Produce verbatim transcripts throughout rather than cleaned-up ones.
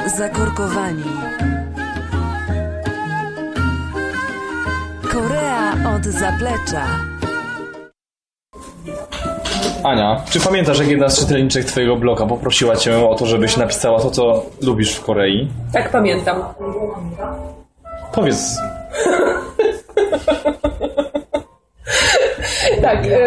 Zakorkowani. Korea od zaplecza. Ania, czy pamiętasz, jak jedna z czytelniczek twojego bloga poprosiła cię o to, żebyś napisała to, co lubisz w Korei? Tak, pamiętam. Powiedz. Tak. Y-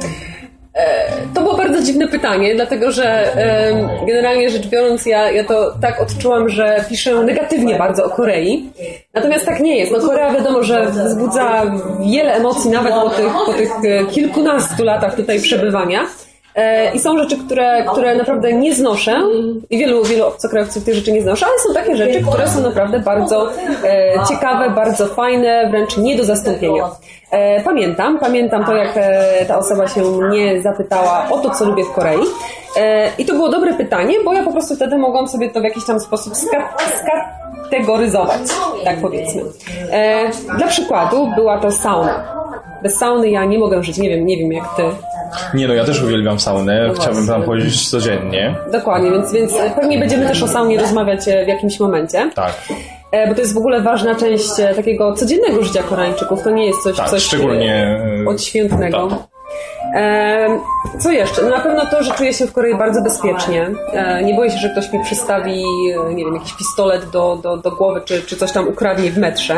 To było bardzo dziwne pytanie, dlatego że generalnie rzecz biorąc ja, ja to tak odczułam, że piszę negatywnie bardzo o Korei. Natomiast tak nie jest. No Korea wiadomo, że wzbudza wiele emocji nawet po tych, po tych kilkunastu latach tutaj przebywania. I są rzeczy, które, które naprawdę nie znoszę i wielu, wielu obcokrajowców tych rzeczy nie znoszę, ale są takie rzeczy, które są naprawdę bardzo e, ciekawe, bardzo fajne, wręcz nie do zastąpienia. E, pamiętam, pamiętam to, jak e, ta osoba się mnie zapytała o to, co lubię w Korei. E, I to było dobre pytanie, bo ja po prostu wtedy mogłam sobie to w jakiś tam sposób ska- skategoryzować, tak powiedzmy. E, dla przykładu była to sauna. Bez sauny ja nie mogę żyć, nie wiem, nie wiem jak ty. Nie no, ja też uwielbiam saunę, no chciałbym tam powiedzieć codziennie. Dokładnie, więc, więc pewnie będziemy też o saunie rozmawiać w jakimś momencie. Tak. Bo to jest w ogóle ważna część takiego codziennego życia Koreańczyków, to nie jest coś, tak, coś szczególnie odświętnego. Tak. Co jeszcze? No na pewno to, że czuję się w Korei bardzo bezpiecznie. Nie boję się, że ktoś mi przystawi, nie wiem, jakiś pistolet do, do, do głowy, czy, czy coś tam ukradnie w metrze.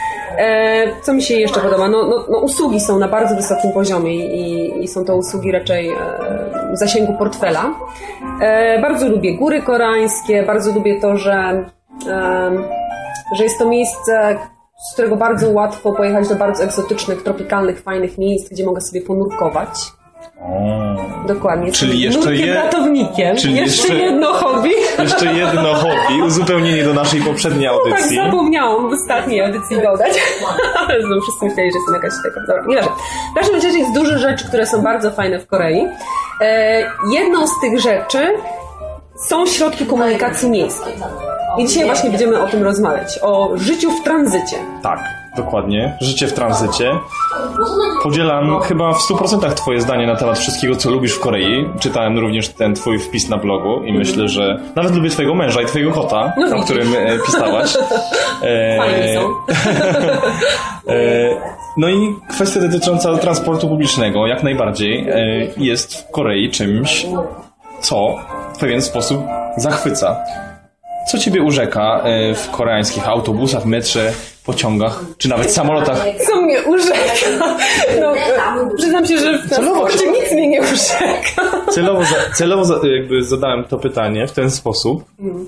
Co mi się jeszcze podoba? No, no, no usługi są na bardzo wysokim poziomie i, i są to usługi raczej w zasięgu portfela. Bardzo lubię góry koreańskie, bardzo lubię to, że, że jest to miejsce, z którego bardzo łatwo pojechać do bardzo egzotycznych, tropikalnych, fajnych miejsc, gdzie mogę sobie ponurkować. O. Dokładnie. Czyli jeszcze je... ratownikiem. Czyli jeszcze, jeszcze jedno hobby. Jeszcze jedno hobby, uzupełnienie do naszej poprzedniej audycji. No tak, zapomniałam w ostatniej audycji dodać. Ale znowu wszyscy myśleli, że jestem jakaś taka... Dobra, nieważne. W każdym razie jest dużo rzeczy, które są bardzo fajne w Korei. E, jedną z tych rzeczy są środki komunikacji miejskiej. I dzisiaj właśnie będziemy o tym rozmawiać. O życiu w tranzycie. Tak. Dokładnie. Życie w tranzycie. Podzielam chyba w stu procentach twoje zdanie na temat wszystkiego, co lubisz w Korei. Czytałem również ten twój wpis na blogu i myślę, że nawet lubię twojego męża i twojego kota, no o którym e, pisałaś. Fajnie są. e, no i kwestia dotycząca transportu publicznego jak najbardziej e, jest w Korei czymś, co w pewien sposób zachwyca. Co ciebie urzeka e, w koreańskich autobusach, metrze, pociągach, czy nawet samolotach? Co mnie urzeka? No, przyznam się, że w transporcie nic mnie nie urzeka. Celowo, za, celowo za, jakby zadałem to pytanie w ten sposób.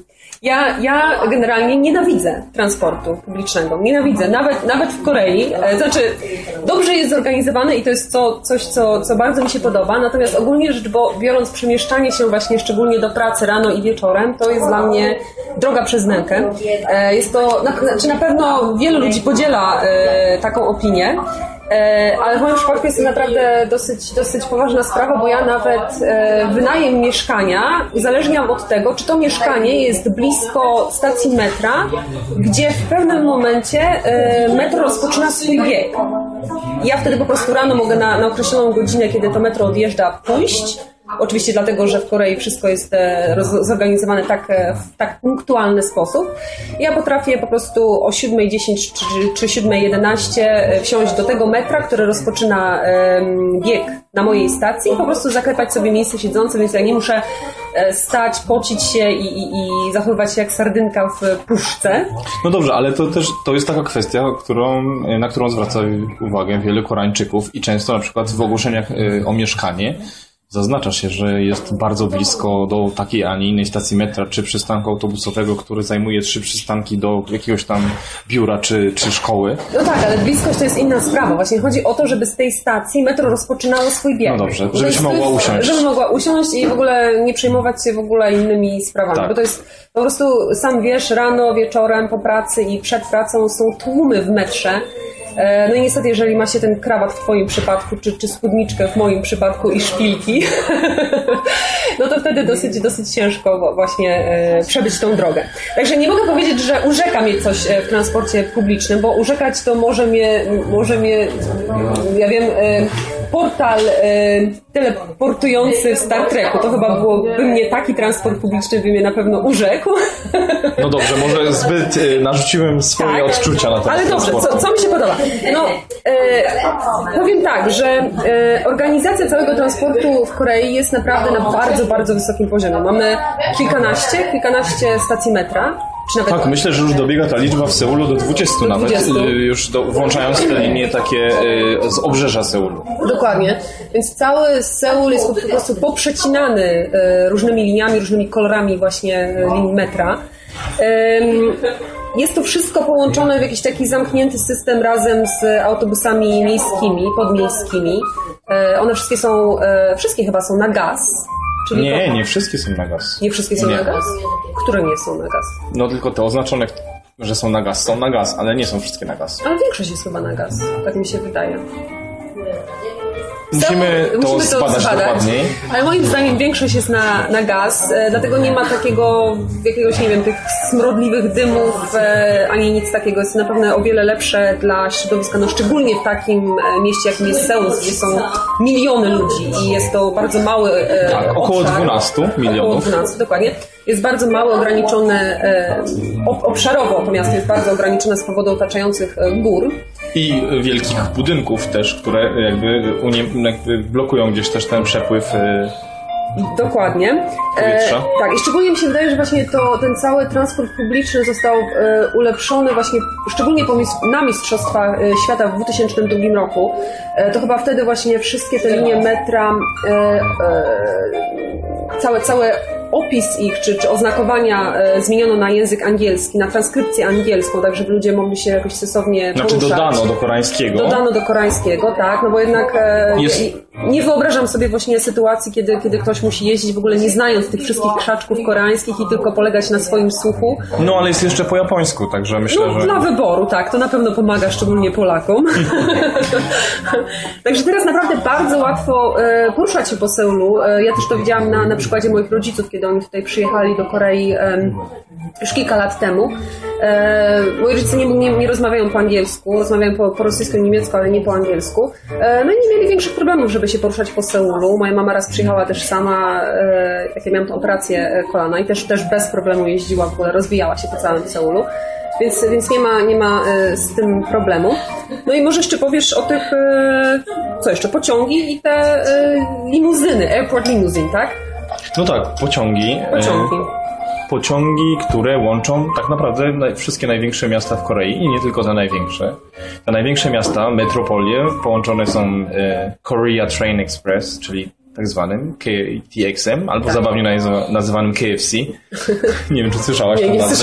Ja, ja generalnie nienawidzę transportu publicznego. Nienawidzę. Nawet, nawet w Korei. Znaczy, dobrze jest zorganizowane i to jest co, coś, co, co bardzo mi się podoba. Natomiast ogólnie rzecz biorąc, przemieszczanie się właśnie szczególnie do pracy rano i wieczorem, to jest dla mnie droga przez mękę. Jest to, znaczy na pewno wielu ludzi podziela taką opinię. Ale w moim przypadku jest to naprawdę dosyć, dosyć poważna sprawa, bo ja nawet wynajem mieszkania uzależniam od tego, czy to mieszkanie jest blisko stacji metra, gdzie w pewnym momencie metro rozpoczyna swój bieg. I ja wtedy po prostu rano mogę na, na określoną godzinę, kiedy to metro odjeżdża, pójść. Oczywiście dlatego, że w Korei wszystko jest zorganizowane tak, w tak punktualny sposób. Ja potrafię po prostu o siódma dziesięć czy, czy siódma jedenaście wsiąść do tego metra, które rozpoczyna bieg na mojej stacji i po prostu zaklepać sobie miejsce siedzące, więc ja nie muszę stać, pocić się i, i, i zachowywać się jak sardynka w puszce. No dobrze, ale to też to jest taka kwestia, którą, na którą zwraca uwagę wielu Koreańczyków i często na przykład w ogłoszeniach o mieszkanie zaznacza się, że jest bardzo blisko do takiej, a nie innej stacji metra czy przystanku autobusowego, który zajmuje trzy przystanki do jakiegoś tam biura czy, czy szkoły. No tak, ale bliskość to jest inna sprawa. Właśnie chodzi o to, żeby z tej stacji metro rozpoczynało swój bieg. No dobrze, żebyś mogła usiąść. Żeby mogła usiąść i w ogóle nie przejmować się w ogóle innymi sprawami. Tak. Bo to jest po prostu, sam wiesz, rano, wieczorem, po pracy i przed pracą są tłumy w metrze. No i niestety, jeżeli ma się ten krawat w twoim przypadku, czy, czy spódniczkę w moim przypadku i szpilki, no to wtedy dosyć, dosyć ciężko właśnie e, przebyć tą drogę. Także nie mogę powiedzieć, że urzeka mnie coś w transporcie publicznym, bo urzekać to może mnie, może mnie ja wiem, e, portal e, teleportujący w Star Treku. To chyba byłoby mnie taki transport publiczny, by mnie na pewno urzekł. No dobrze, może zbyt e, narzuciłem swoje tak, odczucia na temat ale dobrze, co, co mi się podoba? No, e, powiem tak, że e, organizacja całego transportu w Korei jest naprawdę na bardzo, bardzo wysokim poziomie. Mamy kilkanaście, kilkanaście stacji metra. Tak, myślę, że już dobiega ta liczba w Seulu do dwudziestu do nawet, dwudziestu. Już do, włączając te linie takie y, z obrzeża Seulu. Dokładnie, więc cały Seul jest po prostu poprzecinany y, różnymi liniami, różnymi kolorami właśnie y, linii metra. Ym, Jest to wszystko połączone w jakiś taki zamknięty system razem z autobusami miejskimi, podmiejskimi. Y, one wszystkie są, y, wszystkie chyba są na gaz. Czyli nie, to... nie wszystkie są na gaz. Nie wszystkie są nie. na gaz? Które nie są na gaz? No tylko te oznaczone, że są na gaz, są na gaz, ale nie są wszystkie na gaz. Ale większość jest chyba na gaz, tak mi się wydaje. Musimy to, musimy to zbadać, zbadać dokładniej. Ale moim zdaniem większość jest na, na gaz, e, dlatego nie ma takiego jakiegoś, nie wiem, tych smrodliwych dymów, e, ani nic takiego. Jest na pewno o wiele lepsze dla środowiska, no szczególnie w takim e, mieście, jakim jest Seul, gdzie są miliony ludzi i jest to bardzo mały e, tak, około obszar. dwunastu milionów. Około dwunastu, dokładnie. Jest bardzo mało ograniczone, e, obszarowo to miasto jest bardzo ograniczone z powodu otaczających e, gór. I wielkich budynków też, które jakby, unie, jakby blokują gdzieś też ten przepływ e, Dokładnie. powietrza. E, tak, i szczególnie mi się wydaje, że właśnie to, ten cały transport publiczny został e, ulepszony właśnie, szczególnie po, na Mistrzostwach Świata w dwa tysiące drugim roku. E, to chyba wtedy właśnie wszystkie te linie metra, e, e, całe, całe opis ich, czy, czy oznakowania e, zmieniono na język angielski, na transkrypcję angielską, tak żeby ludzie mogli się jakoś sensownie znaczy poruszać. dodano do koreańskiego. Dodano do koreańskiego, tak, no bo jednak e, Jest... nie, nie wyobrażam sobie właśnie sytuacji, kiedy, kiedy ktoś musi jeździć w ogóle nie znając tych wszystkich krzaczków koreańskich i tylko polegać na swoim słuchu. No ale jest jeszcze po japońsku, także myślę, no, że... dla wyboru, tak, to na pewno pomaga szczególnie Polakom. Także teraz naprawdę bardzo łatwo e, poruszać się po Seulu. E, ja też to widziałam na, na przykładzie moich rodziców, kiedy oni tutaj przyjechali do Korei e, już kilka lat temu. E, moi rodzice nie, nie, nie rozmawiają po angielsku, rozmawiają po, po rosyjsku i niemiecku, ale nie po angielsku. E, no i nie mieli większych problemów, żeby się poruszać po Seulu. Moja mama raz przyjechała też sama, e, jak ja miałam tę operację kolana i też, też bez problemu jeździła, w ogóle rozwijała się po całym Seulu. Więc, więc nie ma, nie ma e, z tym problemu. No i może jeszcze powiesz o tych, e, co jeszcze, pociągi i te e, limuzyny, airport limousine, tak? No tak, pociągi. Pociągi. Pociągi, które łączą tak naprawdę wszystkie największe miasta w Korei i nie tylko te największe. Te największe miasta, metropolie, połączone są e, Korea Train Express, czyli tak zwanym K T X M, albo tak. zabawnie nazywanym K F C. Nie wiem, czy słyszałaś nie, tę nie nazwę.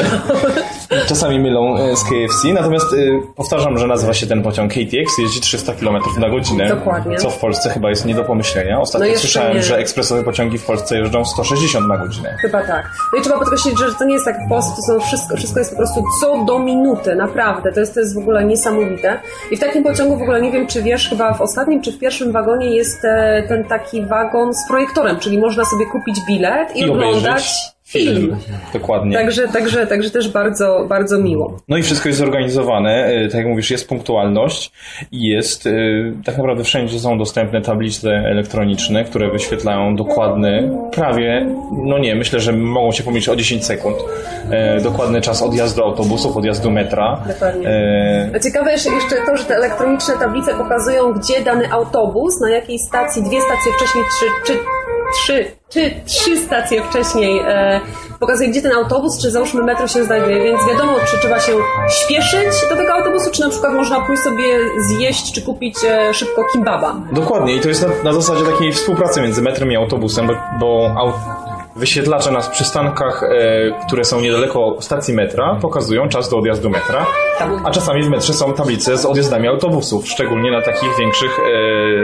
Czasami mylą z K F C, natomiast y, powtarzam, że nazywa się ten pociąg K T X, jeździ trzysta kilometrów na godzinę. Dokładnie. Co w Polsce chyba jest nie do pomyślenia. Ostatnio no słyszałem, nie. że ekspresowe pociągi w Polsce jeżdżą sto sześćdziesiąt na godzinę. Chyba tak. No i trzeba podkreślić, że to nie jest tak w Polsce, to są wszystko, wszystko jest po prostu co do minuty, naprawdę. To jest, to jest w ogóle niesamowite. I w takim pociągu w ogóle nie wiem, czy wiesz, chyba w ostatnim czy w pierwszym wagonie jest e, ten taki wagon z projektorem, czyli można sobie kupić bilet i, I oglądać film. film. Dokładnie. Także, także, także też bardzo, bardzo miło. No i wszystko jest zorganizowane, tak jak mówisz, jest punktualność i jest, tak naprawdę wszędzie są dostępne tablice elektroniczne, które wyświetlają dokładny, prawie, no nie, myślę, że mogą się pomylić o dziesięć sekund, dokładny czas odjazdu autobusów, odjazdu metra. Dokładnie. A ciekawe jeszcze to, że te elektroniczne tablice pokazują, gdzie dany autobus, na jakiej stacji, dwie stacje wcześniej, trzy, czy trzy, czy trzy stacje wcześniej e, pokazuje, gdzie ten autobus, czy załóżmy metro się znajduje, więc wiadomo, czy trzeba się śpieszyć do tego autobusu, czy na przykład można pójść sobie zjeść, czy kupić e, szybko kimbaba. Dokładnie i to jest na, na zasadzie takiej współpracy między metrem i autobusem, bo, bo aut, wyświetlacze na przystankach, e, które są niedaleko stacji metra, pokazują czas do odjazdu metra, tak. A czasami w metrze są tablice z odjazdami autobusów, szczególnie na takich większych e,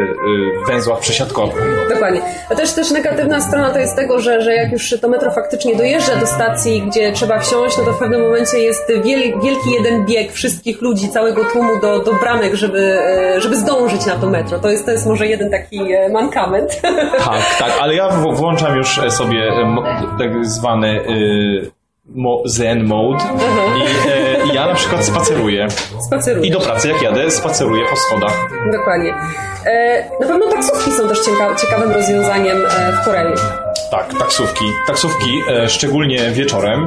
e, węzłach przesiadkowych. Dokładnie. A też, też negatywna strona to jest tego, że, że jak już to metro faktycznie dojeżdża do stacji, gdzie trzeba wsiąść, no to w pewnym momencie jest wiel, wielki jeden bieg wszystkich ludzi, całego tłumu do, do bramek, żeby, żeby zdążyć na to metro. To jest, to jest może jeden taki mankament. Tak, tak, ale ja w, włączam już sobie tak zwany y, mo- zen mode i, e, i ja na przykład spaceruję. Spaceruję. I do pracy jak jadę, spaceruję po schodach. Dokładnie. E, na pewno taksówki są też cieka- ciekawym rozwiązaniem e, w Korei. Tak, taksówki. Taksówki, e, szczególnie wieczorem,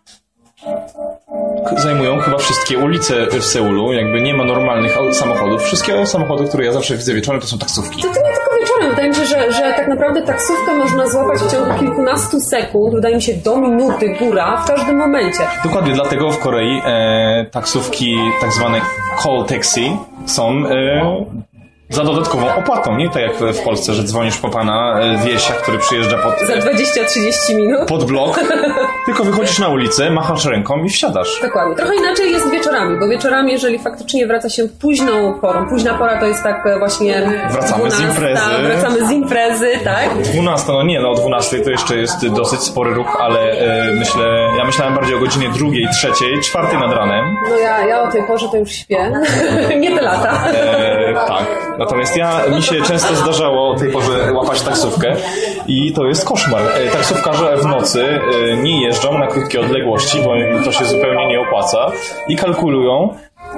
k- zajmują chyba wszystkie ulice w Seulu. Jakby nie ma normalnych au- samochodów. Wszystkie samochody, które ja zawsze widzę wieczorem, to są taksówki. To, to nie tylko wieczorem. Wydaje mi się, że, że tak naprawdę taksówkę można złapać w ciągu kilkunastu sekund, wydaje mi się do minuty góra, w każdym momencie. Dokładnie, dlatego w Korei e, taksówki, tak zwane call taxi, są e, za dodatkową opłatą, nie tak jak w Polsce, że dzwonisz po pana e, wiesia, który przyjeżdża pod, Za dwadzieścia trzydzieści minut. pod blok, tylko wychodzisz na ulicę, machasz ręką i wsiadasz. Dokładnie. Trochę inaczej jest wieczorami, bo wieczorami, jeżeli faktycznie wraca się późną porą, późna pora to jest tak e, właśnie Wracamy z dwunasta, imprezy. Wracamy z imprezy, tak? dwunasta, no nie, no o dwunastej to jeszcze jest dosyć spory ruch, ale e, myślę, ja myślałem bardziej o godzinie drugiej, trzeciej, czwartej nad ranem. No ja, ja o tej porze to już śpię. Nie te lata. E, tak. Natomiast ja, mi się często zdarzało o tej porze łapać taksówkę i to jest koszmar. E, taksówkarze w nocy e, nie jeżdżą na krótkie odległości, bo im to się zupełnie nie opłaca i kalkulują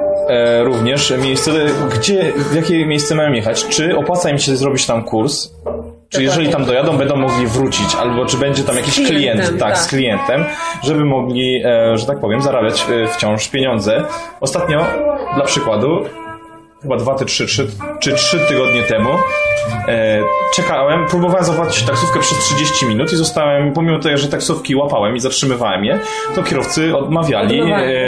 e, również miejsce, gdzie, w jakie miejsce mają jechać. Czy opłaca im się zrobić tam kurs? Czy jeżeli tam dojadą, będą mogli wrócić, albo czy będzie tam jakiś Z klientem, klient, tak, tak. z klientem, żeby mogli, e, że tak powiem, zarabiać e, wciąż pieniądze. Ostatnio, dla przykładu, chyba dwa, ty, trzy, trzy, czy trzy tygodnie temu e, czekałem, próbowałem zapłacić taksówkę przez trzydzieści minut i zostałem, pomimo tego, że taksówki łapałem i zatrzymywałem je, to kierowcy odmawiali,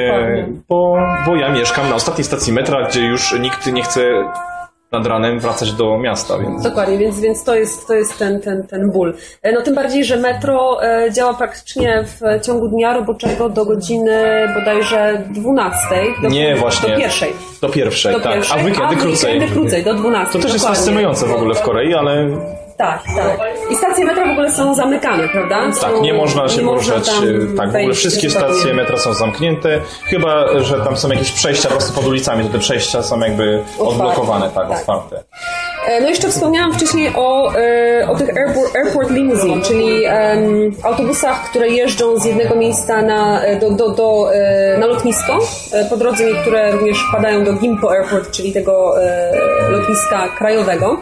e, bo, bo ja mieszkam na ostatniej stacji metra, gdzie już nikt nie chce nad ranem wracać do miasta, więc... Dokładnie, więc, więc to jest, to jest ten, ten, ten ból. E, No tym bardziej, że metro e, działa praktycznie w ciągu dnia roboczego do godziny bodajże dwunastej. Do, Nie, właśnie. Do pierwszej. Do pierwszej, Do tak. pierwszej, A weekendy krócej. weekendy krócej, do dwunastej. To też jest dokładnie. fascynujące w ogóle w Korei, ale Tak, tak. I stacje metra w ogóle są zamykane, prawda? Są, tak, nie można się nie można poruszać. tam Tak, w ogóle wejść wszystkie zupełnie. stacje metra są zamknięte, chyba że tam są jakieś przejścia po prostu pod ulicami, to te przejścia są jakby odblokowane, tak, tak. otwarte. E, No jeszcze wspomniałam wcześniej o, e, o tych airport, airport limousine, czyli em, autobusach, które jeżdżą z jednego miejsca na, do, do, do, e, na lotnisko. E, po drodze niektóre również wpadają do Gimpo Airport, czyli tego e, lotniska krajowego.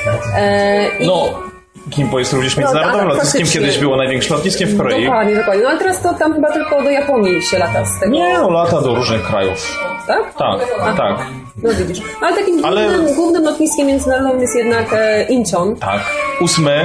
E, i No, Gimpo jest również międzynarodowym tak, lotniskiem, faktycznie. kiedyś było największym lotniskiem w Korei. Dokładnie, dokładnie. No ale teraz to tam chyba tylko do Japonii się lata z tego. Nie, no lata do różnych krajów. Tak? Tak, tak, No widzisz. Ale takim Ale- głównym, głównym lotniskiem międzynarodowym jest jednak e, Incheon. tak. Ósme,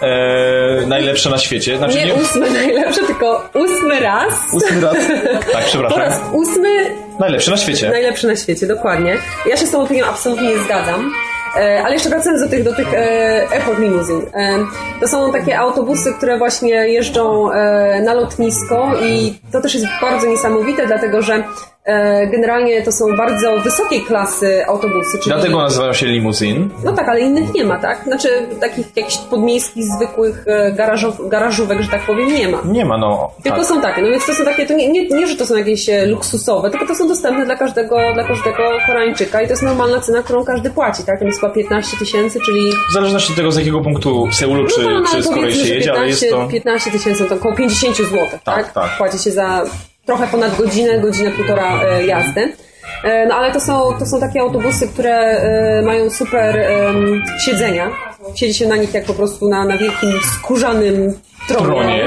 e, najlepsze na świecie. Znaczy, Nie ósmy najlepszy, tylko ósmy raz. ósmy raz. Tak, Po przepraszam. raz ósmy Najlepszy na świecie. najlepszy na świecie, dokładnie. Ja się z tą opinią absolutnie nie zgadzam. E, Ale jeszcze wracając do tych, do tych e, airport limousine. E, to są takie autobusy, które właśnie jeżdżą e, na lotnisko i to też jest bardzo niesamowite, dlatego że e, generalnie to są bardzo wysokiej klasy autobusy. Czyli... Dlatego nazywają się limuzin. No tak, ale innych nie ma, tak? Znaczy takich jakichś podmiejskich, zwykłych e, garażów, garażówek, że tak powiem, nie ma. Nie ma, no. Tylko tak. są takie, no więc to są takie, to nie, nie, nie, że to są jakieś e, luksusowe, tylko to są dostępne dla każdego, dla każdego Koreańczyka i to jest normalna cena, którą każdy płaci, tak? To jest chyba piętnaście tysięcy, czyli... W zależności od tego, z jakiego punktu Seulu czy, no, no, czy z Korei powiedzmy, się że jedzie, ale jest to... piętnaście tysięcy, to około pięćdziesiąt złotych, tak? Tak, tak. Płaci się za trochę ponad godzinę, godzinę, półtora e, jazdy. E, No ale to są, to są takie autobusy, które e, mają super em, siedzenia. Siedzi się na nich jak po prostu na, na wielkim skórzanym tronie. Tronie.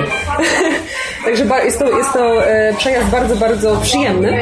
Także ba- jest to, jest to e, przejazd bardzo, bardzo przyjemny.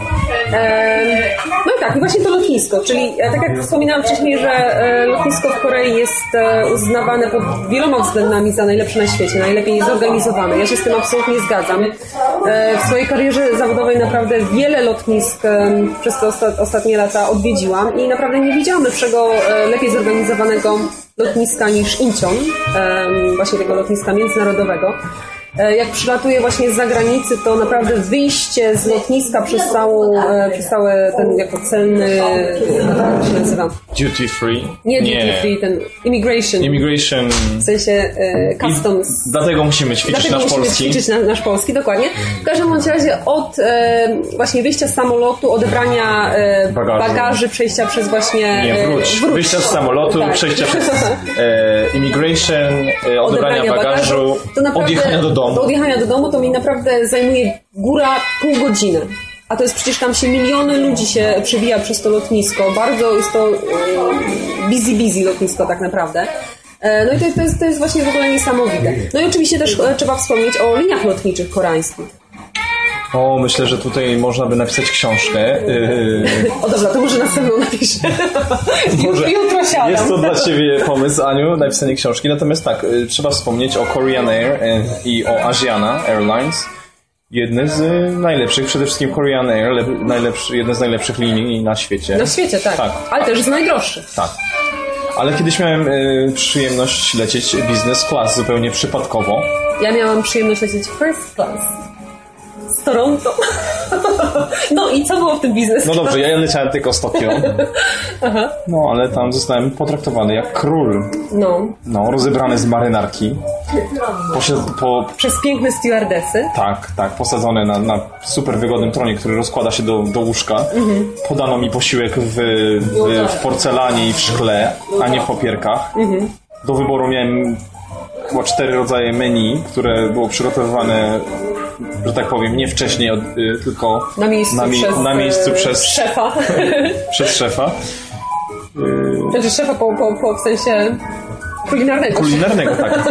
E, No i tak, i właśnie to lotnisko, czyli e, tak jak wspominałam wcześniej, że e, lotnisko w Korei jest e, uznawane pod wieloma względami za najlepsze na świecie, najlepiej zorganizowane. Ja się z tym absolutnie zgadzam. E, W swojej karierze zawodowej naprawdę wiele lotnisk e, przez te osta- ostatnie lata odwiedziłam i naprawdę nie widziałam lepszego, e, lepiej zorganizowanego lotniska niż Incheon, e, właśnie tego lotniska międzynarodowego. E, Jak przylatuję właśnie z zagranicy, to naprawdę wyjście z lotniska przez całą, e, przez cały ten jako celny, jak się nazywa? Duty free? Nie duty free, ten immigration, Immigration. w sensie e, customs. I dlatego musimy ćwiczyć Dlatego nasz musimy polski. ćwiczyć na, nasz polski, dokładnie. W każdym bądź razie od e, właśnie wyjścia z samolotu, odebrania e, Bagażu. bagaży, przejścia przez właśnie... Nie, e, wróć. wróć. Wyjścia z samolotu, Tak. przejścia przez e, immigration, e, odebrania Odebrania bagażu, bagażu. To naprawdę odjechania do domu. do odjechania do domu to mi naprawdę zajmuje góra pół godziny. A to jest przecież tam się miliony ludzi się przewija przez to lotnisko. Bardzo jest to busy, busy lotnisko tak naprawdę. No i to jest, to jest, to jest właśnie w ogóle niesamowite. No i oczywiście też trzeba wspomnieć o liniach lotniczych koreańskich. O, myślę, że tutaj można by napisać książkę. O dobra, to może następną napiszę. Może jutro siadam. Jest to dla Ciebie pomysł, Aniu, napisanie książki. Natomiast tak, trzeba wspomnieć o Korean Air i o Asiana Airlines. Jedne z najlepszych, przede wszystkim Korean Air, najlepszy, jedne z najlepszych linii na świecie. Na świecie, tak. tak. Ale też z najdroższych. Tak. Ale kiedyś miałem y, przyjemność lecieć business class zupełnie przypadkowo. Ja miałam przyjemność lecieć first class. Z Toronto. No i co było w tym biznesie? No dobrze, ja leciałem tylko z Tokio. Aha. No, ale tam zostałem potraktowany jak król. No. No, rozebrany z marynarki. Posiad- po... Przez piękne stewardesy. Tak, tak, posadzony na, na super wygodnym tronie, który rozkłada się do, do łóżka. Mhm. Podano mi posiłek w, w, w porcelanie i w szkle, a nie w papierkach. Mhm. Do wyboru miałem chyba cztery rodzaje menu, które było przygotowywane, że tak powiem, nie wcześniej, tylko na miejscu, na, mi- przez, na miejscu przez szefa. przez szefa. Znaczy szefa po, po, po w sensie kulinarnego. Kulinarnego, tak.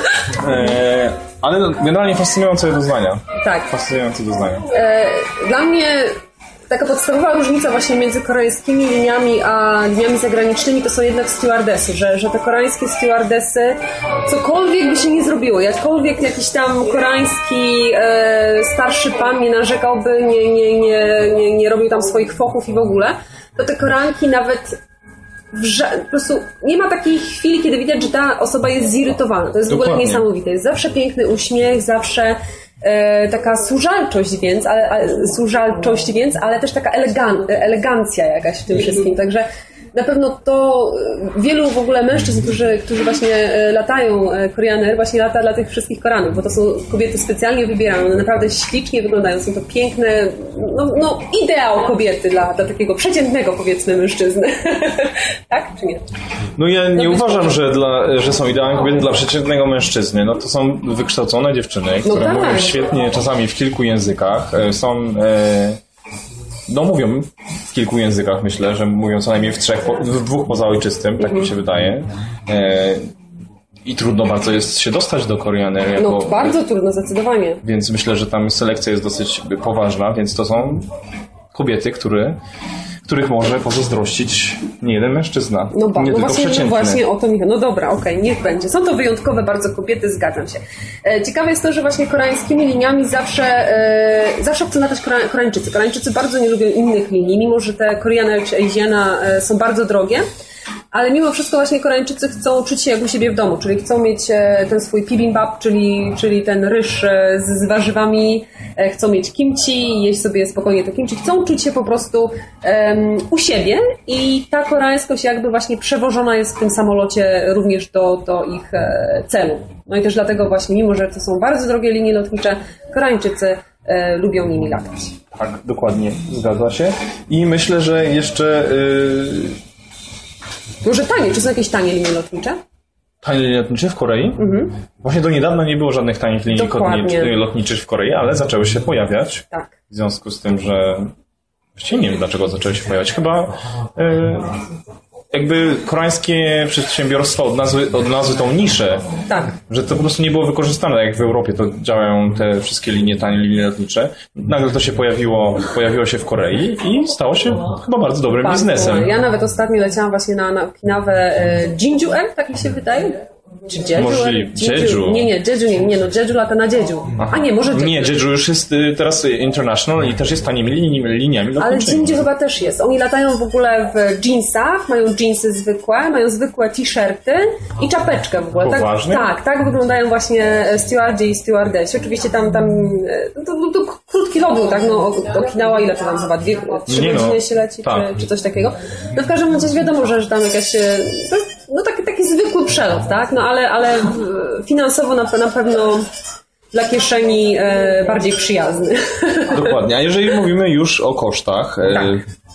E, ale generalnie fascynujące doznania. Tak. Fascynujące doznania. E, dla mnie taka podstawowa różnica właśnie między koreańskimi liniami a liniami zagranicznymi to są jednak stewardesy, że, że te koreańskie stewardesy cokolwiek by się nie zrobiło, jakkolwiek jakiś tam koreański e, starszy pan nie narzekałby, nie, nie, nie, nie, nie robił tam swoich fochów i w ogóle, to te Koreanki nawet w ża- po prostu nie ma takiej chwili, kiedy widać, że ta osoba jest zirytowana. To jest w ogóle Dokładnie. niesamowite. Jest zawsze piękny uśmiech, zawsze e, taka służalczość więc, ale, ale, służalczość więc, ale też taka elegan- elegancja jakaś w tym wszystkim. Także na pewno to wielu w ogóle mężczyzn, którzy, którzy właśnie latają Korean Air, właśnie lata dla tych wszystkich Koreanów, bo to są kobiety specjalnie wybierane, one naprawdę ślicznie wyglądają, są to piękne, no, no ideał kobiety dla, dla takiego przeciętnego, powiedzmy, mężczyzny. Tak czy nie? No ja nie no uważam, że, dla, że są idealne kobiety dla przeciętnego mężczyzny. No to są wykształcone dziewczyny, które no tak. mówią świetnie, czasami w kilku językach, są... E... No mówią w kilku językach, myślę, że mówią co najmniej w trzech, w dwóch poza ojczystym, tak mi się wydaje. E, I trudno bardzo jest się dostać do Korean Air. Jako, no bardzo trudno, zdecydowanie. Więc myślę, że tam selekcja jest dosyć poważna, więc to są kobiety, które, których może pozazdrościć nie jeden mężczyzna. No, ba, nie no tylko właśnie, przeciętny. właśnie o to mi No dobra, okej, okay, niech będzie. Są to wyjątkowe bardzo kobiety, zgadzam się. E, ciekawe jest to, że właśnie koreańskimi liniami zawsze e, zawsze chcą latać Kore- Koreańczycy. Koreańczycy bardzo nie lubią innych linii, mimo że te Korean Air czy Asiana e, są bardzo drogie. Ale mimo wszystko właśnie Koreańczycy chcą czuć się jak u siebie w domu, czyli chcą mieć ten swój bibimbap, czyli, czyli ten ryż z, z warzywami, chcą mieć kimchi, jeść sobie spokojnie to kimchi, chcą czuć się po prostu um, u siebie i ta koreańskość jakby właśnie przewożona jest w tym samolocie również do, do ich e, celu. No i też dlatego właśnie, mimo że to są bardzo drogie linie lotnicze, Koreańczycy e, lubią nimi latać. Tak, dokładnie, zgadza się. I myślę, że jeszcze... Yy... Może tanie, czy są jakieś tanie linie lotnicze? Tanie linie lotnicze w Korei? Mhm. Właśnie do niedawna nie było żadnych tanich linii Dokładnie. lotniczych w Korei, ale zaczęły się pojawiać. Tak. W związku z tym, że... Właściwie nie wiem, dlaczego zaczęły się pojawiać. Chyba yy, jakby koreańskie przedsiębiorstwa odnalazły, odnalazły tą niszę. Tak. Że to po prostu nie było wykorzystane, jak w Europie to działają te wszystkie linie, tanie linie lotnicze. Nagle to się pojawiło, pojawiło się w Korei i stało się chyba bardzo dobrym bardzo. biznesem. Ja nawet ostatnio leciałam właśnie na, na Okinawę e, Jeonju Air, tak mi się wydaje. Czy Jeju? Możliwe. Jeju. Nie, nie, Jeju nie, nie, no Jeju lata na Jeju. A nie, może Jeju. Nie, Jeju już jest y, teraz international i też jest tanimi liniami, liniami lotniczymi. Ale Jeju chyba też jest. Oni latają w ogóle w jeansach, mają jeansy zwykłe, mają zwykłe t-shirty i czapeczkę w ogóle. Poważnie? Tak, tak, tak wyglądają właśnie stewardzi i stewardesi. Oczywiście tam, tam to, to, to krótki lot był, tak, no Okinawa ile to tam chyba, dwie, trzy nie godziny no. się leci, tak. czy, czy coś takiego. No w każdym razie wiadomo, że, że tam jakaś, no taki, taki zwykły przelot, tak, no ale, ale finansowo na, na pewno dla kieszeni e, bardziej przyjazny. Dokładnie, a jeżeli mówimy już o kosztach, e, tak.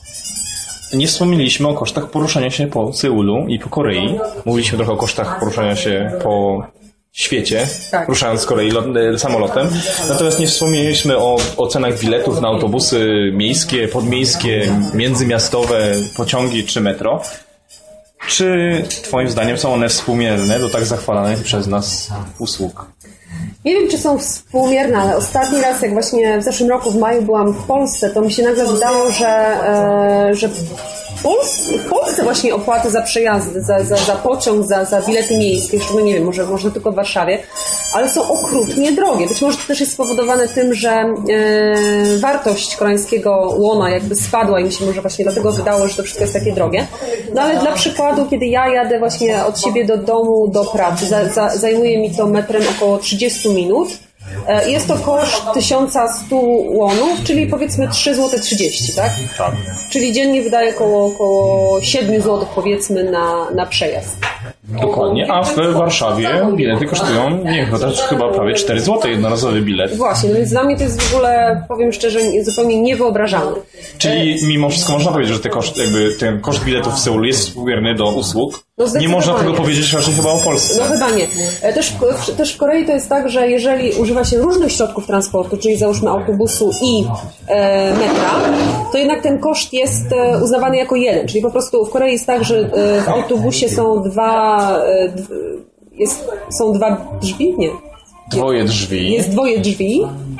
nie wspomnieliśmy o kosztach poruszania się po Seulu i po Korei. Mówiliśmy trochę o kosztach poruszania się po świecie, Tak. ruszając z kolei lot, samolotem. Natomiast nie wspomnieliśmy o, o cenach biletów na autobusy miejskie, podmiejskie, międzymiastowe, pociągi czy metro. Czy twoim zdaniem są one współmierne do tak zachwalanych przez nas usług? Nie wiem, czy są współmierne, ale ostatni raz, jak właśnie w zeszłym roku w maju byłam w Polsce, to mi się nagle wydało, że, e, że w, Pols- w Polsce właśnie opłaty za przejazdy, za, za, za pociąg, za, za bilety miejskie, jeszcze no nie wiem, może, może tylko w Warszawie, ale są okrutnie drogie. Być może to też jest spowodowane tym, że e, wartość koreańskiego łona jakby spadła i mi się może właśnie dlatego wydało, że to wszystko jest takie drogie. No ale dla przykładu, kiedy ja jadę właśnie od siebie do domu, do pracy, za, za, zajmuje mi to metrem około trzydzieści minut. Jest to koszt tysiąc sto łonów, czyli powiedzmy trzy złote trzydzieści, tak? Tak. Czyli dziennie wydaje około, około siedem złotych powiedzmy na, na przejazd. Dokładnie, a w Warszawie bilety kosztują, nie wiem, to chyba prawie cztery złote jednorazowy bilet. Właśnie, no więc dla mnie to jest w ogóle, powiem szczerze, zupełnie niewyobrażalne. Czyli mimo wszystko można powiedzieć, że te koszt, jakby ten koszt biletów w Seulu jest współmierny do usług. No nie można tego powiedzieć raczej chyba o Polsce. No chyba nie. Też w, też w Korei to jest tak, że jeżeli używa się różnych środków transportu, czyli załóżmy autobusu i e, metra, to jednak ten koszt jest e, uznawany jako jeden. Czyli po prostu w Korei jest tak, że e, w autobusie są dwa e, d, jest, są dwa drzwi? Nie. Dwoje drzwi. Jest dwoje drzwi.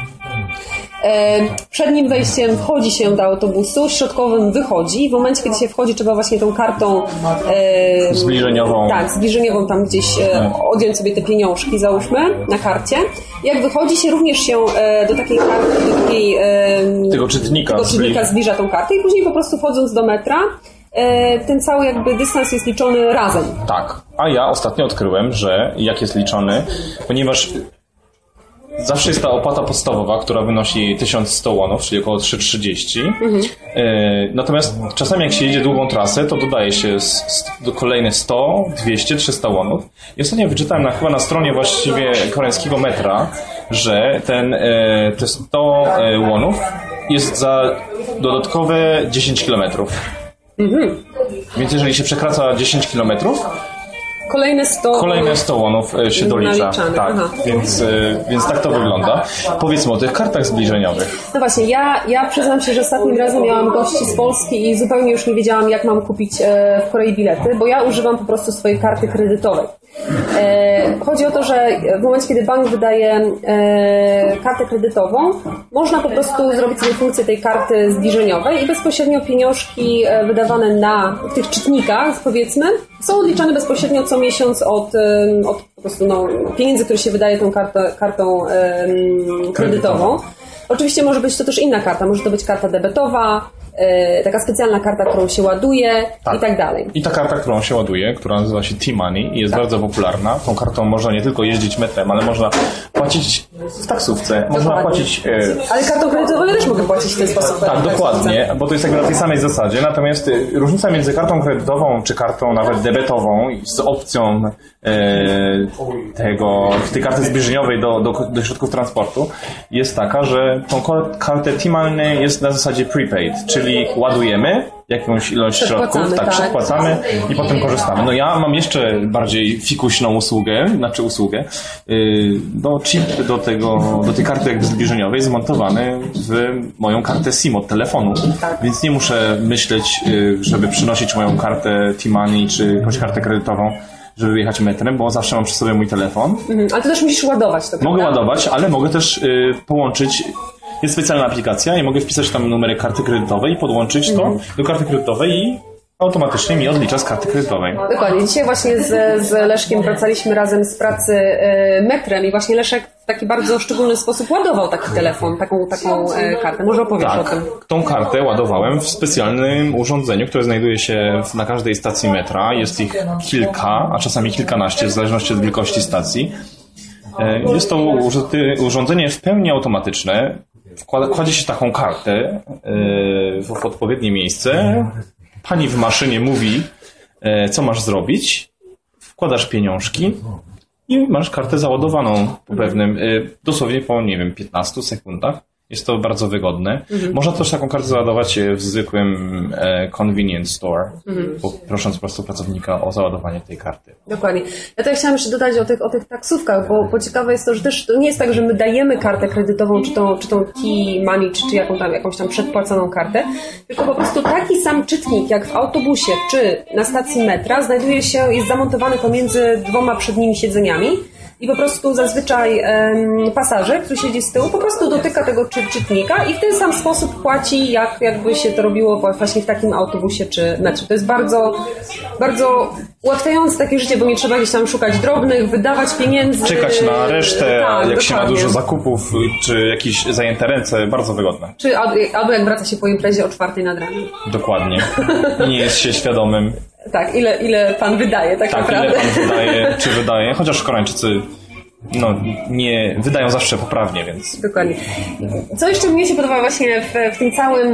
Przed nim wejściem wchodzi się do autobusu, środkowym wychodzi. W momencie, kiedy się wchodzi, trzeba właśnie tą kartą e, zbliżeniową. Tak, zbliżeniową tam gdzieś e, odjąć sobie te pieniążki, załóżmy, na karcie. Jak wychodzi się, również się e, do takiej karty, do takiej, e, tego czytnika, tego czytnika zbliża tą kartę i później po prostu wchodząc do metra, e, ten cały jakby dystans jest liczony razem. Tak, a ja ostatnio odkryłem, że jak jest liczony, ponieważ zawsze jest ta opłata podstawowa, która wynosi tysiąc sto łonów, czyli około trzy trzydzieści. Mhm. E, natomiast czasami jak się jedzie długą trasę, to dodaje się s, s, do kolejne sto, dwieście, trzysta łonów. I ostatnio wyczytałem na, chyba na stronie właściwie koreańskiego metra, że ten, e, te sto e, łonów jest za dodatkowe dziesięć kilometrów. Mhm. Więc jeżeli się przekracza dziesięć kilometrów, Kolejne sto Kolejne sto łonów się dolicza. Tak, więc, więc tak to wygląda. Powiedzmy o tych kartach zbliżeniowych. No właśnie, ja, ja przyznam się, że ostatnim razem miałam gości z Polski i zupełnie już nie wiedziałam, jak mam kupić w Korei bilety, bo ja używam po prostu swojej karty kredytowej. Chodzi o to, że w momencie, kiedy bank wydaje kartę kredytową, można po prostu zrobić sobie funkcję tej karty zbliżeniowej i bezpośrednio pieniążki wydawane na w tych czytnikach, powiedzmy, są odliczane bezpośrednio co miesiąc od, od po prostu no, pieniędzy, które się wydaje tą kartę, kartą um, kredytową. Oczywiście może być to też inna karta, może to być karta debetowa, e, taka specjalna karta, którą się ładuje tak. i tak dalej. I ta karta, którą się ładuje, która nazywa się T-Money i jest tak. bardzo popularna. Tą kartą można nie tylko jeździć metrem, ale można płacić w taksówce, dokładnie. Można płacić... E... Ale kartą kredytową ja też mogę płacić w ten sposób. Tak, dokładnie, bo to jest jakby na tej samej zasadzie. Natomiast e, różnica między kartą kredytową czy kartą nawet debetową z opcją e, tego, tej karty zbliżeniowej do, do, do środków transportu jest taka, że tą kartę T-Money jest na zasadzie prepaid, czyli ładujemy jakąś ilość środków, tak, tak, przedpłacamy i potem korzystamy. No ja mam jeszcze bardziej fikuśną usługę, znaczy usługę, do chip do tego, do tej karty jakby zbliżeniowej zmontowany w moją kartę SIM od telefonu, tak. Więc nie muszę myśleć, żeby przynosić moją kartę T-Money czy jakąś kartę kredytową, żeby wyjechać metrem, bo zawsze mam przy sobie mój telefon. Mhm, ale ty też musisz ładować to, Mogę prawda? ładować, ale mogę też y, połączyć. Jest specjalna aplikacja i mogę wpisać tam numerek karty kredytowej i podłączyć mhm. to do karty kredytowej i automatycznie mi odlicza z karty kredytowej. Dokładnie. Dzisiaj właśnie z, z Leszkiem wracaliśmy razem z pracy y, metrem i właśnie Leszek w taki bardzo szczególny sposób ładował taki telefon, taką, taką y, kartę. Może opowiesz tak, o tym? Tą kartę ładowałem w specjalnym urządzeniu, które znajduje się na każdej stacji metra. Jest ich kilka, a czasami kilkanaście, w zależności od wielkości stacji. Jest to urządzenie w pełni automatyczne. Kładzie się taką kartę w odpowiednie miejsce. Pani w maszynie mówi, co masz zrobić. Wkładasz pieniążki i masz kartę załadowaną po pewnym, dosłownie po, nie wiem, piętnastu sekundach. Jest to bardzo wygodne. Mhm. Można też taką kartę załadować w zwykłym e, convenience store, mhm. prosząc po prostu pracownika o załadowanie tej karty. Dokładnie. Ja tutaj chciałam jeszcze dodać o tych, o tych taksówkach, bo, bo ciekawe jest to, że też to nie jest tak, że my dajemy kartę kredytową, czy tą, czy tą T-Money, czy, czy jaką tam, jakąś tam przedpłaconą kartę, tylko po prostu taki sam czytnik jak w autobusie, czy na stacji metra znajduje się, jest zamontowany pomiędzy dwoma przednimi siedzeniami. I po prostu zazwyczaj um, pasażer, który siedzi z tyłu, po prostu dotyka tego czy, czytnika i w ten sam sposób płaci, jak, jakby się to robiło właśnie w takim autobusie czy metrze. To jest bardzo, bardzo ułatwiające takie życie, bo nie trzeba gdzieś tam szukać drobnych, wydawać pieniędzy. Czekać na resztę, tak, jak się ma dokładnie. dużo zakupów, czy jakieś zajęte ręce, bardzo wygodne. Czy albo jak wraca się po imprezie o czwartej nad ranem. Dokładnie. Nie jest się świadomym. Tak, ile, ile pan wydaje tak, tak naprawdę. ile pan wydaje, czy wydaje, chociaż Koreańczycy no, nie wydają zawsze poprawnie, więc... Dokładnie. Co jeszcze mnie się podoba właśnie w, w tym całym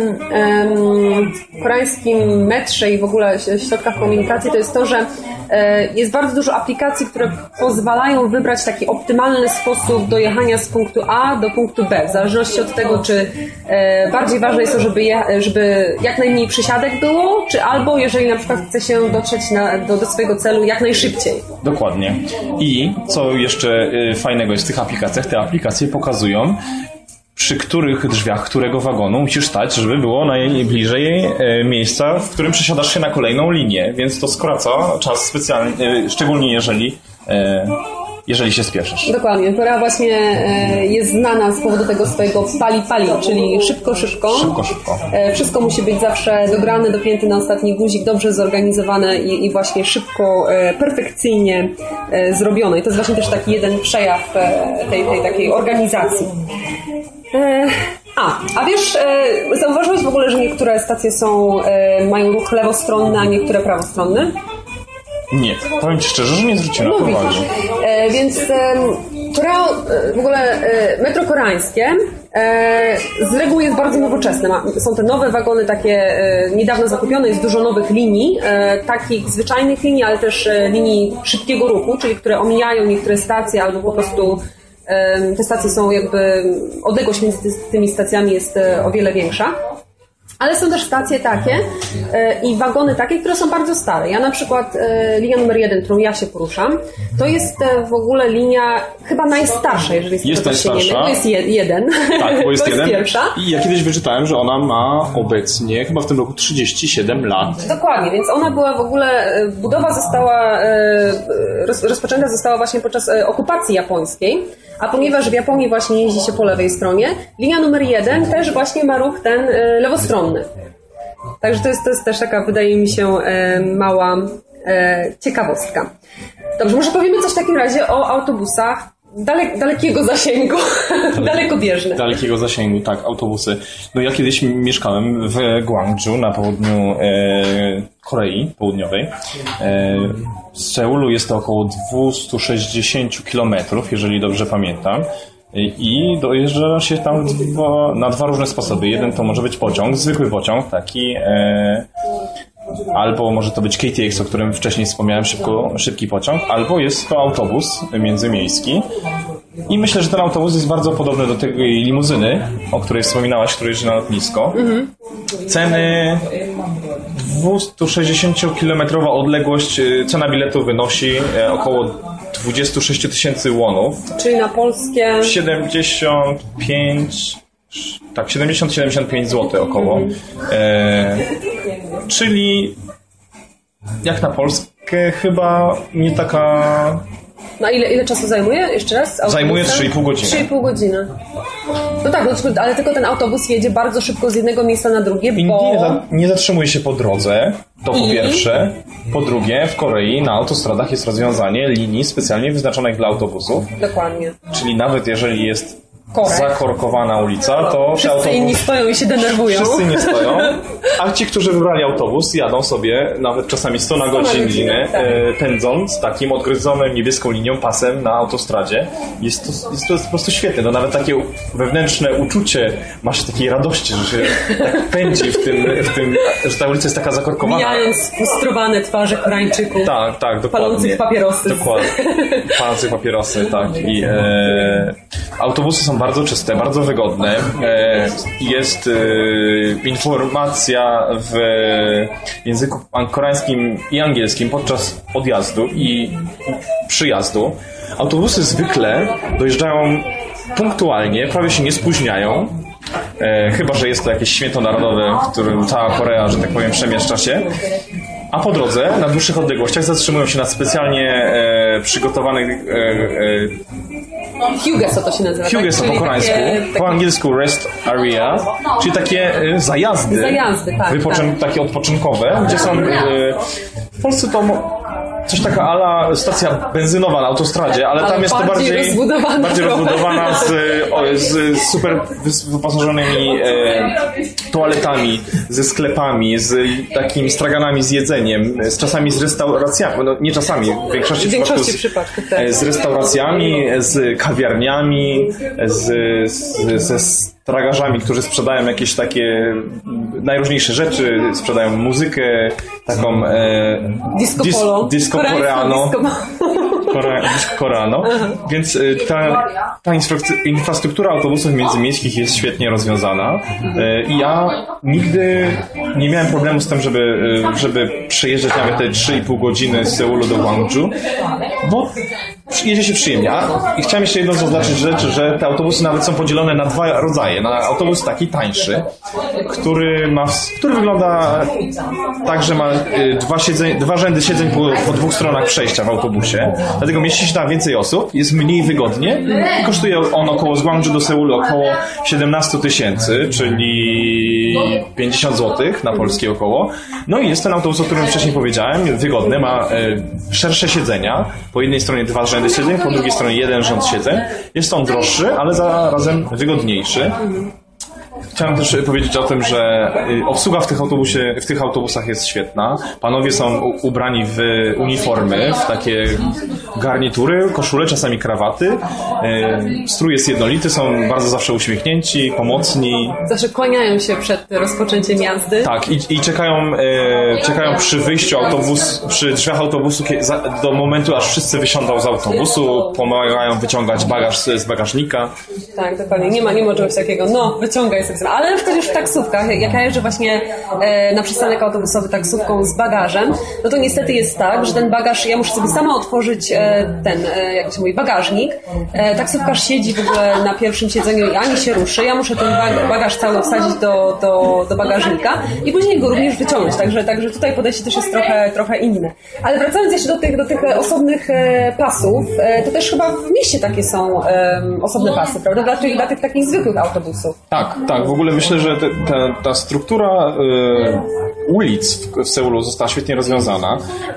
um, koreańskim metrze i w ogóle środkach komunikacji, to jest to, że e, jest bardzo dużo aplikacji, które pozwalają wybrać taki optymalny sposób dojechania z punktu A do punktu B, w zależności od tego, czy e, bardziej ważne jest to, żeby, je, żeby jak najmniej przysiadek było, czy albo jeżeli na przykład chce się dotrzeć na, do, do swojego celu jak najszybciej. Dokładnie. I co jeszcze fajnego jest w tych aplikacjach, te aplikacje pokazują, przy których drzwiach, którego wagonu musisz stać, żeby było najbliżej miejsca, w którym przesiadasz się na kolejną linię, więc to skraca czas specjalnie, szczególnie jeżeli jeżeli się spieszysz. Dokładnie. Korea właśnie e, jest znana z powodu tego swojego pali-pali, czyli szybko, szybko. Szybko, szybko. E, wszystko musi być zawsze dograne, dopięte na ostatni guzik, dobrze zorganizowane i, i właśnie szybko, e, perfekcyjnie e, zrobione. I to jest właśnie też taki jeden przejaw e, tej, tej takiej organizacji. E, a, a wiesz, e, zauważyłeś w ogóle, że niektóre stacje są, e, mają ruch lewostronny, a niektóre prawostronny? Nie, powiem Ci szczerze, że nie zwróciłem na to uwagi. E, więc e, Korea, e, w ogóle e, metro koreańskie e, z reguły jest bardzo nowoczesne. Ma, są te nowe wagony takie e, niedawno zakupione, jest dużo nowych linii, e, takich zwyczajnych linii, ale też e, linii szybkiego ruchu, czyli które omijają niektóre stacje albo po prostu e, te stacje są jakby, odległość między tymi stacjami jest e, o wiele większa. Ale są też stacje takie e, i wagony takie, które są bardzo stare. Ja na przykład e, linia numer jeden, którą ja się poruszam, to jest e, w ogóle linia chyba najstarsza, jeżeli jest, jest najstarsza. To jest je, jeden. Tak, bo jest, to jest jeden. pierwsza. I ja kiedyś wyczytałem, że ona ma obecnie chyba w tym roku trzydzieści siedem lat. Dokładnie, więc ona była w ogóle, budowa została, roz, rozpoczęta została właśnie podczas okupacji japońskiej. A ponieważ w Japonii właśnie jeździ się po lewej stronie, linia numer jeden też właśnie ma ruch ten e, lewostronny. Także to jest, to jest też taka, wydaje mi się, e, mała e, ciekawostka. Dobrze, może powiemy coś w takim razie o autobusach dalek, dalekiego zasięgu, dalekobieżnych. Dalekiego zasięgu, tak, autobusy. No ja kiedyś mieszkałem w Gwangju na południu e, Korei Południowej. E, z Seulu jest to około dwieście sześćdziesiąt kilometrów, jeżeli dobrze pamiętam. I dojeżdża się tam dwa, na dwa różne sposoby. Jeden to może być pociąg, zwykły pociąg, taki e, albo może to być K T X, o którym wcześniej wspomniałem, szybko, szybki pociąg, albo jest to autobus międzymiejski. I myślę, że ten autobus jest bardzo podobny do tej limuzyny, o której wspominałaś, która jeździ na lotnisko. Mhm. Ceny dwieście sześćdziesięciokilometrowa odległość, cena biletu wynosi około dwadzieścia sześć tysięcy wonów. Czyli na polskie... siedemdziesiąt pięć... Tak, siedemdziesiąt siedemdziesiąt pięć złotych około. Mhm. E, czyli jak na Polskę chyba nie taka... No ile, ile czasu zajmuje? Jeszcze raz? Autobusem? Zajmuje trzy i pół godziny. trzy i pół godziny. No tak, no, ale tylko ten autobus jedzie bardzo szybko z jednego miejsca na drugie, I bo... nie, nie zatrzymuje się po drodze, to po I? pierwsze. Po drugie, w Korei na autostradach jest rozwiązanie linii specjalnie wyznaczonych dla autobusów. Dokładnie. Czyli nawet jeżeli jest Korek. zakorkowana ulica, to wszyscy autobus... inni stoją i się denerwują. Wszyscy nie stoją, a ci, którzy wybrali autobus, jadą sobie nawet czasami sto na godzinę, tak. e, pędząc takim odgrodzonym niebieską linią, pasem na autostradzie. Jest to, jest to po prostu świetne. No, nawet takie wewnętrzne uczucie, masz takiej radości, że się tak pędzi w tym, w tym, że ta ulica jest taka zakorkowana. Mijając frustrowane twarze Koreańczyków. Tak, tak, dokładnie. Palących papierosy. Dokładnie. Palących papierosy, tak. I e, autobusy są bardzo czyste, bardzo wygodne. Jest informacja w języku koreańskim i angielskim podczas odjazdu i przyjazdu. Autobusy zwykle dojeżdżają punktualnie, prawie się nie spóźniają. E, chyba że jest to jakieś święto narodowe, w którym cała Korea, że tak powiem, przemieszcza się. A po drodze, na dłuższych odległościach, zatrzymują się na specjalnie e, przygotowanych... E, e, Hyugeso to się nazywa. Hyugeso tak? po koreańsku, takie, po angielsku rest area, czyli takie e, zajazdy, zajazdy tak, wypoczyn- tak. takie odpoczynkowe, gdzie są... E, w Polsce to... Coś taka ala stacja benzynowa na autostradzie, ale, ale tam jest to bardziej rozbudowana, bardziej rozbudowana z, o, z super wyposażonymi e, toaletami, ze sklepami, z takimi straganami z jedzeniem, z czasami z restauracjami, no nie czasami, w większości, w większości przypadków przypadków, tak. z restauracjami, z kawiarniami, z, z, ze tragarzami, którzy sprzedają jakieś takie najróżniejsze rzeczy, sprzedają muzykę, taką e, disco dis, polo, disco koreano, Kore, koreano. Więc ta, ta infrastruktura autobusów międzymiejskich jest świetnie rozwiązana e, i ja nigdy nie miałem problemu z tym, żeby, żeby przejeżdżać nawet te trzy i pół godziny z Seulu do Gwangju, bo jedzie się przyjemnie. A, I chciałem jeszcze jedną zaznaczyć rzecz, że te autobusy nawet są podzielone na dwa rodzaje. Na autobus taki tańszy, który ma, który wygląda tak, że ma dwa, siedzeń, dwa rzędy siedzeń po, po dwóch stronach przejścia w autobusie. Dlatego mieści się tam więcej osób, jest mniej wygodnie i kosztuje on około z Gwangju do Seulu około siedemnaście tysięcy, czyli pięćdziesiąt złotych na polskie około. No i jest ten autobus, o którym wcześniej powiedziałem, wygodny, ma e, szersze siedzenia, po jednej stronie dwa rzędy siedzeń, po drugiej stronie jeden rząd siedzeń. Jest on droższy, ale zarazem wygodniejszy. Chciałem też powiedzieć o tym, że obsługa w tych, autobusie, w tych autobusach jest świetna. Panowie są ubrani w uniformy, w takie garnitury, koszule, czasami krawaty. Strój jest jednolity, są bardzo zawsze uśmiechnięci, pomocni. Zawsze kłaniają się przed rozpoczęciem jazdy. Tak, i, i czekają, e, czekają przy wyjściu autobus, przy drzwiach autobusu do momentu, aż wszyscy wysiądą z autobusu, pomagają wyciągać bagaż z bagażnika. Tak, dokładnie. Nie ma, nie ma czegoś takiego, no, wyciągaj sobie. Ale na przykład już w taksówkach, jak ja jeżdżę właśnie e, na przystanek autobusowy taksówką z bagażem, no to niestety jest tak, że ten bagaż, ja muszę sobie sama otworzyć e, ten, e, jak się mówi, bagażnik. E, taksówkarz siedzi w ogóle na pierwszym siedzeniu i ani się ruszy. Ja muszę ten bagaż cały wsadzić do, do, do bagażnika i później go również wyciągnąć. Także, także tutaj podejście też jest trochę, trochę inne. Ale wracając jeszcze do tych, do tych osobnych e, pasów, e, to też chyba w mieście takie są e, osobne pasy, prawda? Dla tych, dla tych takich zwykłych autobusów. Tak, tak. W ogóle myślę, że te, te, ta struktura y, ulic w, w Seulu została świetnie rozwiązana.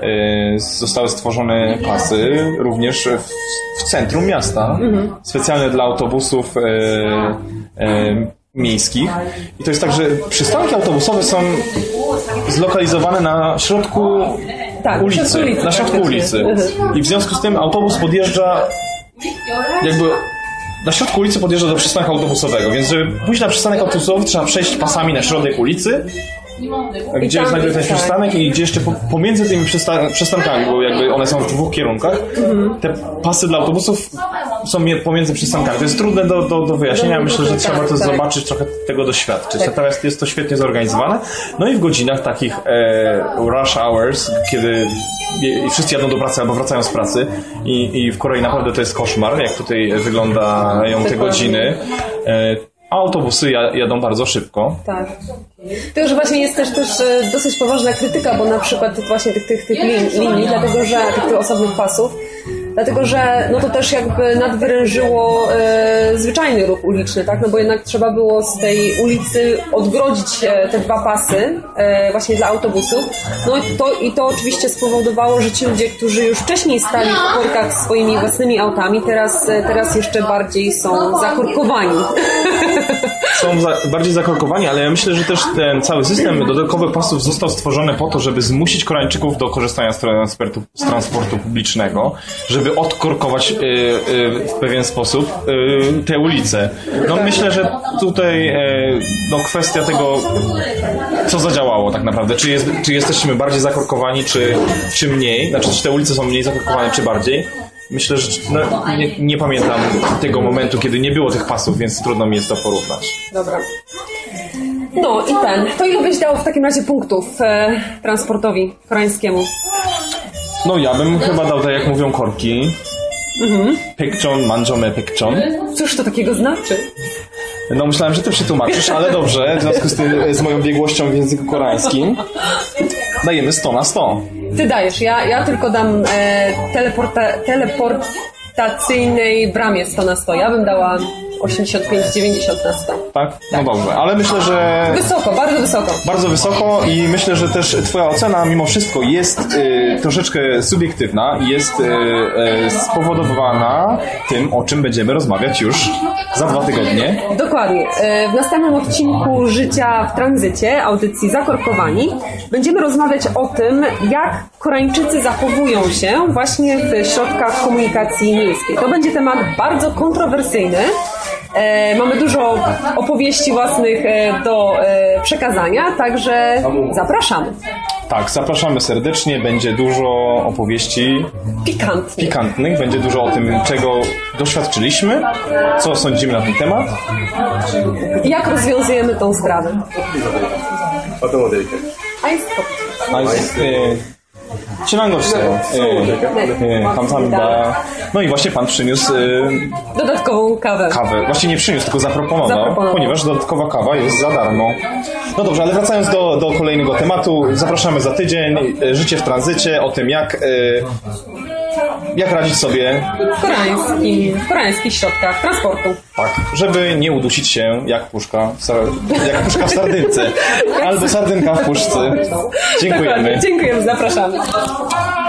Y, zostały stworzone pasy również w, w centrum miasta, mhm. specjalne dla autobusów y, y, miejskich. I to jest tak, że przystanki autobusowe są zlokalizowane na środku tak, ulicy. ulicy. Na środku ulicy. I w związku z tym autobus podjeżdża jakby... Na środku ulicy podjeżdża do przystanku autobusowego, więc żeby pójść na przystanek autobusowy, trzeba przejść pasami na środek ulicy, gdzie tam, znajduje się ten przystanek i gdzie jeszcze pomiędzy tymi przysta- przystankami, bo jakby one są w dwóch kierunkach, mhm. te pasy dla autobusów są pomiędzy przystankami. To jest trudne do, do, do wyjaśnienia. Myślę, że trzeba to zobaczyć, trochę tego doświadczyć. Tak. Natomiast jest to świetnie zorganizowane. No i w godzinach takich e, rush hours, kiedy i wszyscy jadą do pracy albo wracają z pracy i, i w Korei naprawdę to jest koszmar, jak tutaj wyglądają te godziny. E, A autobusy jadą bardzo szybko. Tak. To, że właśnie jest też, też dosyć poważna krytyka, bo na przykład właśnie tych, tych, tych linii, dlatego że tych, tych osobnych pasów, dlatego że no to też jakby nadwyrężyło e, zwyczajny ruch uliczny, tak? No bo jednak trzeba było z tej ulicy odgrodzić e, te dwa pasy e, właśnie dla autobusów. No i to, i to oczywiście spowodowało, że ci ludzie, którzy już wcześniej stali w korkach swoimi własnymi autami, teraz, teraz jeszcze bardziej są zakorkowani. Są za, bardziej zakorkowani, ale ja myślę, że też ten cały system dodatkowych pasów został stworzony po to, żeby zmusić Koreańczyków do korzystania z transportu, z transportu publicznego, żeby odkorkować y, y, w pewien sposób y, te ulice. No myślę, że tutaj y, no, kwestia tego, co zadziałało tak naprawdę. Czy, jest, czy jesteśmy bardziej zakorkowani, czy, czy mniej? Znaczy, czy te ulice są mniej zakorkowane, czy bardziej? myślę, że no, nie, nie pamiętam tego momentu, kiedy nie było tych pasów, więc trudno mi jest to porównać. Dobra. No i ten. To ile byś dał w takim razie punktów e, transportowi koreańskiemu? No ja bym chyba dał, tak jak mówią korki, mhm. Pekchon, manjome pekchon. Cóż to takiego znaczy? No myślałem, że ty przetłumaczysz, ale dobrze, w związku z tym, z moją biegłością w języku koreańskim dajemy sto na sto. Ty dajesz, ja, ja tylko dam e, teleporta, teleportacyjnej bramie sto na sto. Ja bym dała osiemdziesiąt pięć dziewięćdziesiąt na sto. Tak? No dobrze, ale myślę, że... Wysoko, bardzo wysoko. Bardzo wysoko i myślę, że też twoja ocena mimo wszystko jest y, troszeczkę subiektywna i jest y, y, spowodowana tym, o czym będziemy rozmawiać już za dwa tygodnie. Dokładnie. W następnym odcinku Życia w tranzycie, audycji Zakorkowani, będziemy rozmawiać o tym, jak Koreańczycy zachowują się właśnie w środkach komunikacji miejskiej. To będzie temat bardzo kontrowersyjny. E, mamy dużo opowieści własnych e, do e, przekazania, także zapraszamy. Tak, zapraszamy serdecznie. Będzie dużo opowieści pikantnych. pikantnych. Będzie dużo o tym, czego doświadczyliśmy, co sądzimy na ten temat. I jak rozwiązujemy tą sprawę. 친한 거 주세요. 예, 예, 감사합니다. No i właśnie pan przyniósł e, dodatkową kawę. Kawę. Właśnie nie przyniósł, tylko zaproponował, zaproponował, ponieważ dodatkowa kawa jest za darmo. No dobrze, ale wracając do, do kolejnego tematu, zapraszamy za tydzień. Życie w tranzycie, o tym jak, e, jak radzić sobie w, koreańskim, w koreańskich środkach transportu. Tak, żeby nie udusić się jak puszka w, sar- jak puszka w sardynce albo sardynka w puszce. Dziękujemy. Dokładnie. Dziękujemy, zapraszamy.